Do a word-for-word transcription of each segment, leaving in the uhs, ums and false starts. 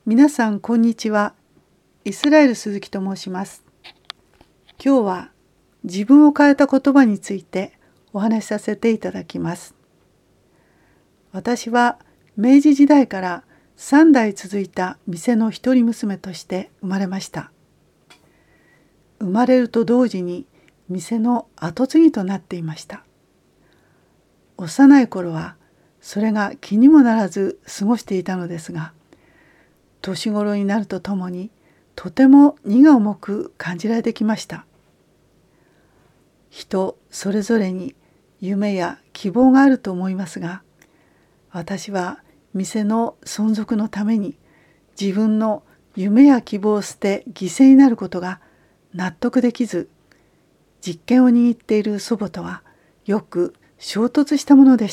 皆さんこんにちは。イスラエル鈴木と申します。今日は自分を変えた言葉についてお話しさせていただきます。私は明治時代からさん代続いた店の一人娘として生まれました。生まれると同時に店の跡継ぎとなっていました。幼い頃はそれが気にもならず過ごしていたのですが、年頃になるとともにとても荷が重く感じられてきました。人それぞれに夢や希望があると思いますが、私は店の存続のために自分の夢や希望を捨て犠牲になることが納得できず、実権を握っている祖母とはよく衝突したものでした。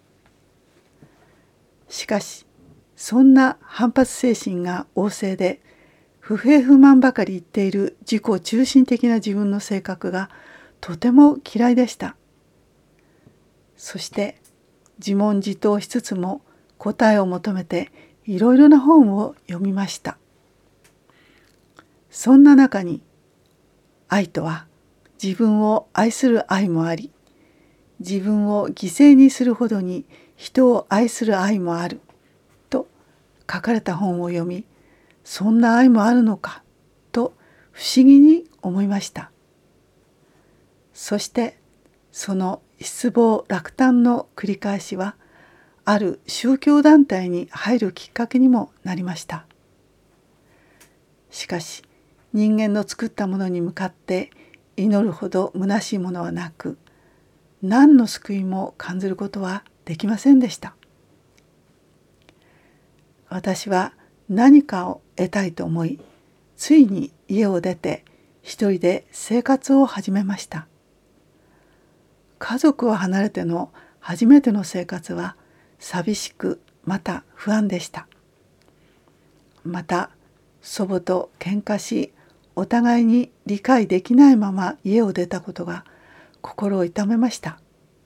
しかしそんな反発精神が旺盛で不平不満ばかり言っている自己中心的な自分の性格がとても嫌いでした。そして自問自答しつつも答えを求めていろいろな本を読みました。そんな中に愛とは自分を愛する愛もあり、自分を犠牲にするほどに人を愛する愛もあると書かれた本を読み、そんな愛もあるのかと不思議に思いました。そしてその失望落胆の繰り返しはある宗教団体に入るきっかけにもなりました。しかし人間の作ったものに向かって祈るほど虚しいものはなく、何の救いも感じることはできませんでした。私は何かを得たいと思い、ついに家を出て一人で生活を始めました。家族を離れての初めての生活は寂しく、また不安でした。また祖母と喧嘩し、お互いに理解できないまま家を出たことが心を痛めました。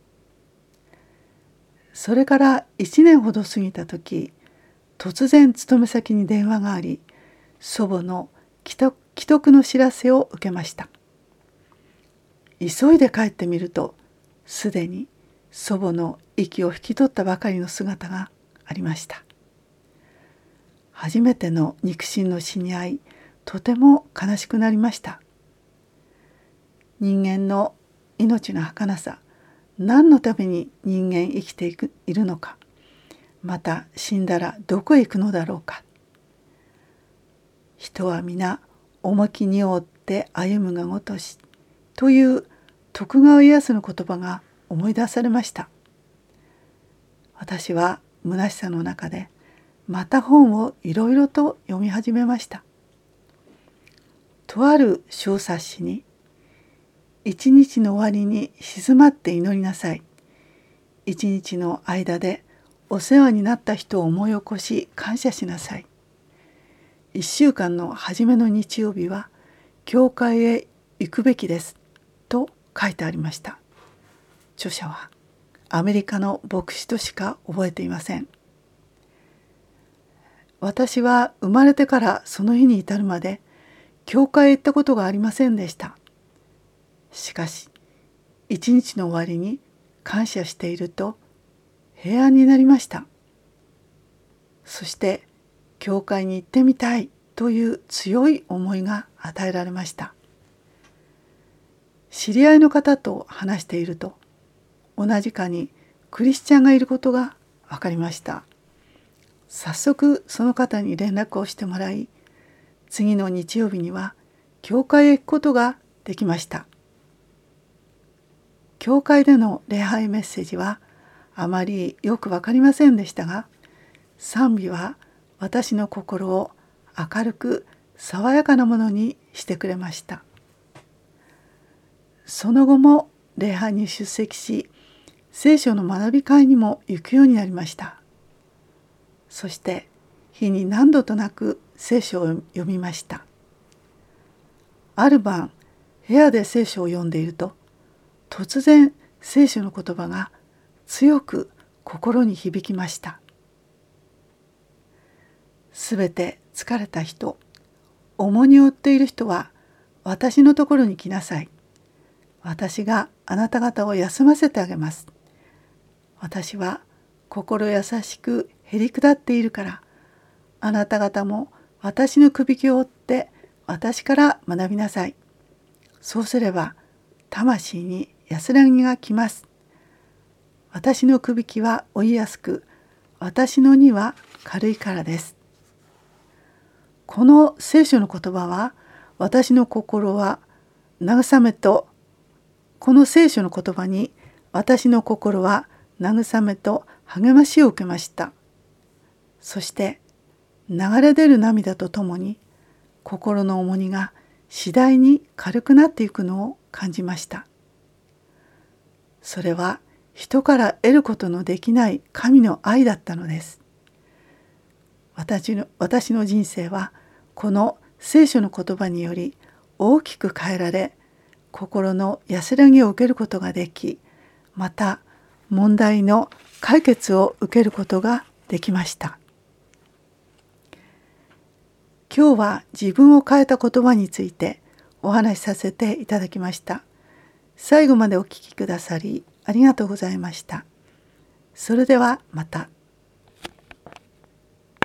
それから一年ほど過ぎた時、突然勤め先に電話があり、祖母の危篤、危篤の知らせを受けました。急いで帰ってみると、すでに祖母の息を引き取ったばかりの姿がありました。初めての肉親の死に遭い、とても悲しくなりました。人間の命の儚さ、何のために人間生きていく、いるのか、また死んだらどこへ行くのだろうか。人は皆重き荷を負って歩むがごとしという徳川家康の言葉が思い出されました。私は虚しさの中でまた本をいろいろと読み始めました。とある小冊子に、一日の終わりに静まって祈りなさい。一日の間でお世話になった人を思い起こし感謝しなさい。一週間の初めの日曜日は教会へ行くべきですと書いてありました。著者はアメリカの牧師としか覚えていません。私は生まれてからその日に至るまで教会へ行ったことがありませんでした。しかし一日の終わりに感謝していると平安になりました。そして教会に行ってみたいという強い思いが与えられました。知り合いの方と話していると、同じ課にクリスチャンがいることが分かりました。早速その方に連絡をしてもらい、次の日曜日には教会へ行くことができました。教会での礼拝メッセージはあまりよく分かりませんでしたが、賛美は私の心を明るく爽やかなものにしてくれました。その後も礼拝に出席し、聖書の学び会にも行くようになりました。そして日に何度となく聖書を読みました。ある晩、部屋で聖書を読んでいると、突然聖書の言葉が強く心に響きました。 すべて疲れた人、重荷を負っている人は私のところに来なさい。私があなた方を休ませてあげます。私は心優しくへりくだっているから、あなた方も私のくびきを追って私から学びなさい。そうすれば魂に安らぎが来ます。私のくびきは追いやすく、私の荷は軽いからです。この聖書の言葉は、私の心は慰めと、この聖書の言葉に私の心は慰めと励ましを受けました。そして流れ出る涙とともに心の重荷が次第に軽くなっていくのを感じました。それは人から得ることのできない神の愛だったのです。私の、私の人生はこの聖書の言葉により大きく変えられ、心の安らぎを受けることができ、また問題の解決を受けることができました。今日は自分を変えた言葉についてお話しさせていただきました。最後までお聞きくださりありがとうございました。それではまた。